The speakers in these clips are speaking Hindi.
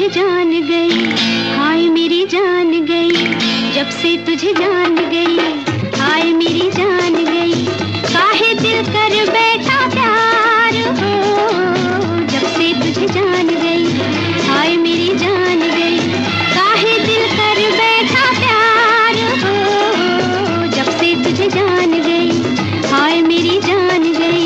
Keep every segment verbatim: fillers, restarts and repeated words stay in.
जान गई, हाय मेरी जान गई, जब से तुझे जान गई, हाय मेरी जान गई, काहे दिल कर बैठा प्यार हो, जब से तुझे जान गई, हाय मेरी जान गई, काहे दिल कर बैठा प्यार हो, जब से तुझे जान गई, हाय मेरी जान गई।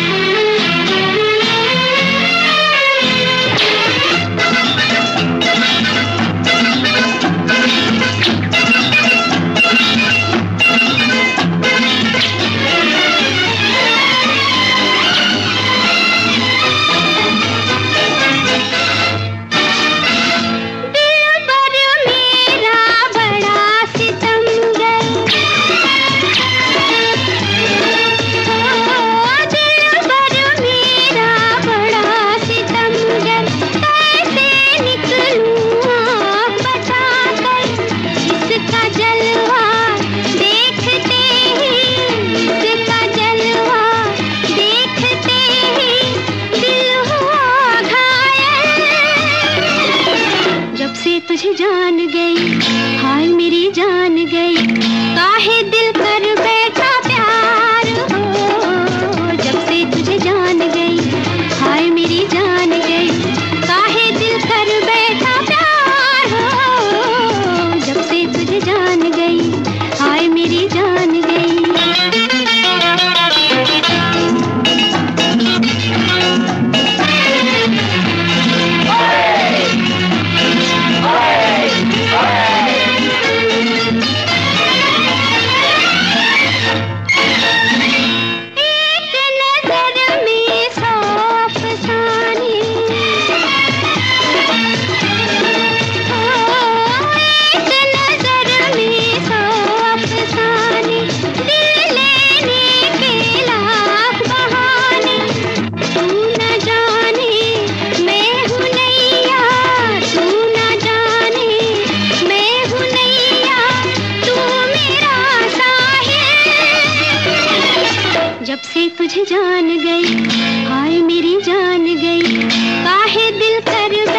तुझे जान गई, हाय मेरी जान गई, काहे दिल कर बैठा प्यार हो, जब से तुझे जान गई, हाय मेरी जान गई, काहे दिल कर बैठा प्यार हो, जब से तुझे जान गई, हाय मेरी जान गई। जब से तुझे जान गई, हाय मेरी जान गई, काहे दिल कर